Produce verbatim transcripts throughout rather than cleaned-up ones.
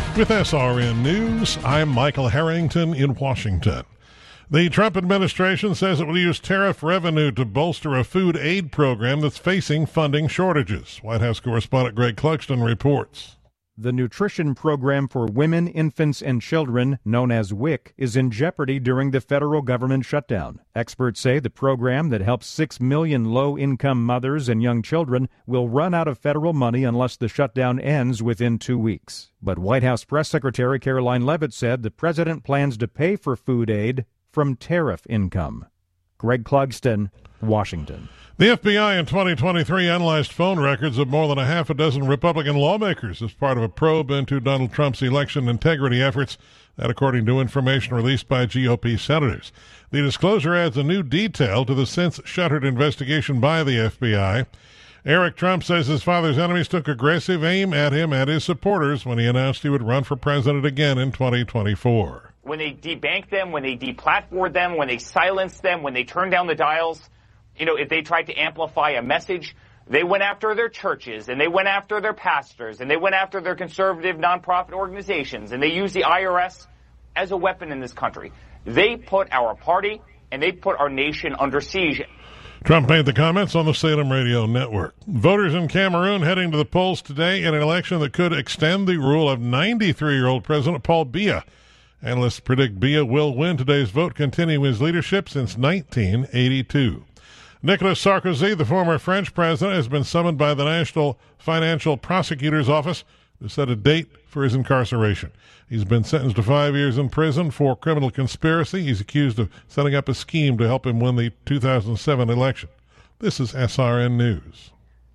With S R N News, I'm Michael Harrington in Washington. The Trump administration says it will use tariff revenue to bolster a food aid program that's facing funding shortages. White House correspondent Greg Clugston reports. The nutrition program for women, infants, and children, known as W I C, is in jeopardy during the federal government shutdown. Experts say the program that helps six million low-income mothers and young children will run out of federal money unless the shutdown ends within two weeks. But White House Press Secretary Caroline Leavitt said the president plans to pay for food aid from tariff income. Greg Clugston, Washington. The F B I in twenty twenty-three analyzed phone records of more than a half a dozen Republican lawmakers as part of a probe into Donald Trump's election integrity efforts, that according to information released by G O P senators. The disclosure adds a new detail to the since-shuttered investigation by the F B I. Eric Trump says his father's enemies took aggressive aim at him and his supporters when he announced he would run for president again in twenty twenty-four. When they debanked them, when they deplatformed them, when they silenced them, when they turned down the dials, you know, if they tried to amplify a message, they went after their churches, and they went after their pastors, and they went after their conservative nonprofit organizations, and they used the I R S as a weapon in this country. They put our party and they put our nation under siege. Trump made the comments on the Salem Radio Network. Voters in Cameroon heading to the polls today in an election that could extend the rule of ninety-three-year-old President Paul Biya. Analysts predict Biya will win today's vote, continuing his leadership since nineteen eighty-two. Nicolas Sarkozy, the former French president, has been summoned by the National Financial Prosecutor's Office to set a date for his incarceration. He's been sentenced to five years in prison for criminal conspiracy. He's accused of setting up a scheme to help him win the two thousand seven election. This is S R N News.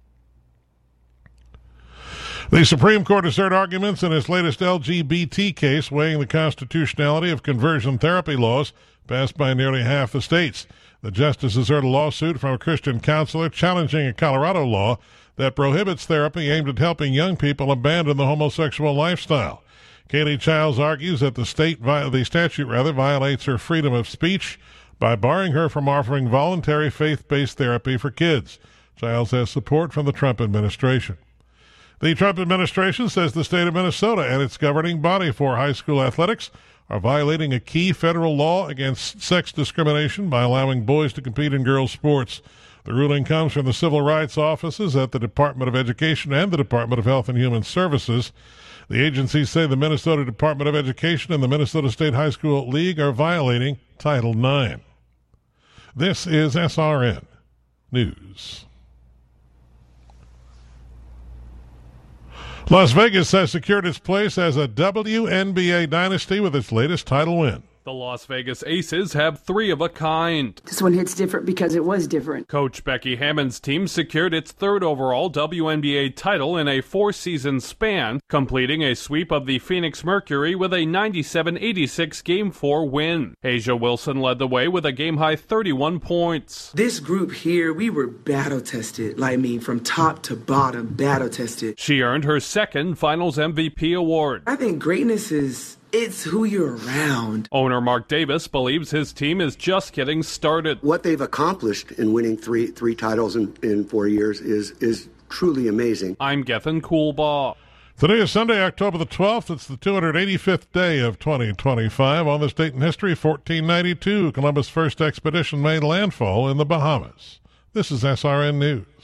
The Supreme Court has heard arguments in its latest L G B T case weighing the constitutionality of conversion therapy laws passed by nearly half the states. The justices heard a lawsuit from a Christian counselor challenging a Colorado law that prohibits therapy aimed at helping young people abandon the homosexual lifestyle. Kaylee Childs argues that the state, the statute rather, violates her freedom of speech by barring her from offering voluntary faith-based therapy for kids. Childs has support from the Trump administration. The Trump administration says the state of Minnesota and its governing body for high school athletics are violating a key federal law against sex discrimination by allowing boys to compete in girls' sports. The ruling comes from the civil rights offices at the Department of Education and the Department of Health and Human Services. The agencies say the Minnesota Department of Education and the Minnesota State High School League are violating Title nine. This is S R N News. Las Vegas has secured its place as a W N B A dynasty with its latest title win. The Las Vegas Aces have three of a kind. This one hits different because it was different. Coach Becky Hammon's team secured its third overall W N B A title in a four-season span, completing a sweep of the Phoenix Mercury with a ninety-seven eighty-six Game four win. Asia Wilson led the way with a game-high thirty-one points. This group here, we were battle-tested. Like, I mean, from top to bottom, battle-tested. She earned her second Finals M V P award. I think greatness is... it's who you're around. Owner Mark Davis believes his team is just getting started. What they've accomplished in winning three three titles in, in four years is is truly amazing. I'm Gethin Coolbaugh. Today is Sunday, October the twelfth. It's the two hundred eighty-fifth day of twenty twenty-five. On this date in history, fourteen ninety-two, Columbus' first expedition made landfall in the Bahamas. This is S R N News.